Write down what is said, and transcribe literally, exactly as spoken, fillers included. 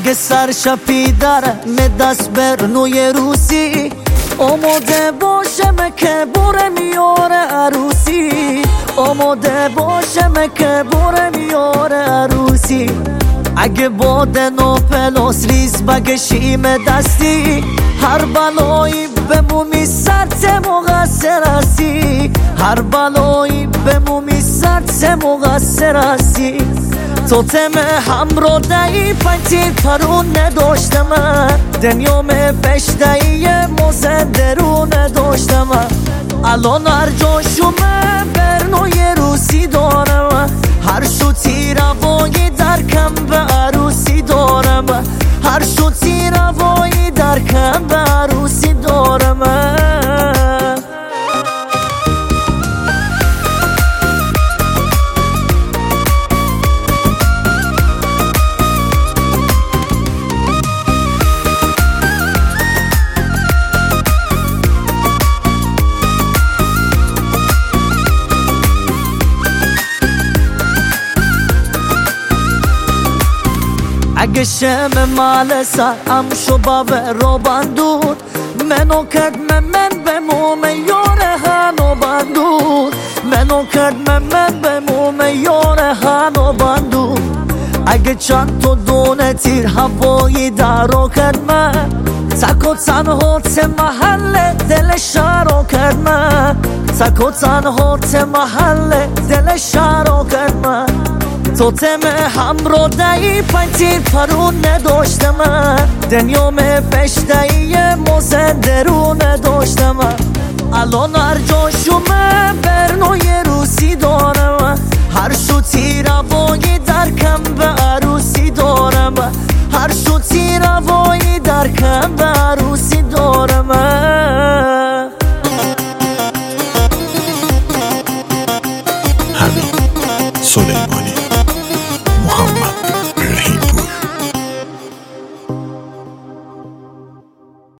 اگه سرشپی داره می دست برنوی روسی آماده باشم که بوره میاره عروسی آماده باشم که بوره میاره عروسی اگه بادن و پلاس ریز بگشیم دستی هر بلایی بمومی سرت مقصر هستی هر بلایی بمومی سرت مقصر هستی توتم همرو دایی پنتی پرون نداشتم دنیام پشتایی موزه درون نداشتم الان هر جاشومه برنوی روسی دارم هر شوتی روایی درکم به عروسی دارم هر شوتی روایی درکم به عروسی دارم اگه شم مال سرم شو باب رو بندون منو کرد من بموم یاره هنو بندون منو کرد من بموم یاره هنو بندون اگه چند تو دونه تیر هوایی درو کرد من تک و تنها ت محل دل شهرو کرد من تک و تنها ت محل دل شهرو کرد من توتم همرو دایی پنتی پرون نداشتم دنیام پشتایی موزه درون نداشتم الان هر جاشومه برنوی روسی دارم هر شوتی روایی درکم به عروسی دارم هر شوتی روایی درکم به عروسی دارم همین سلیمانی.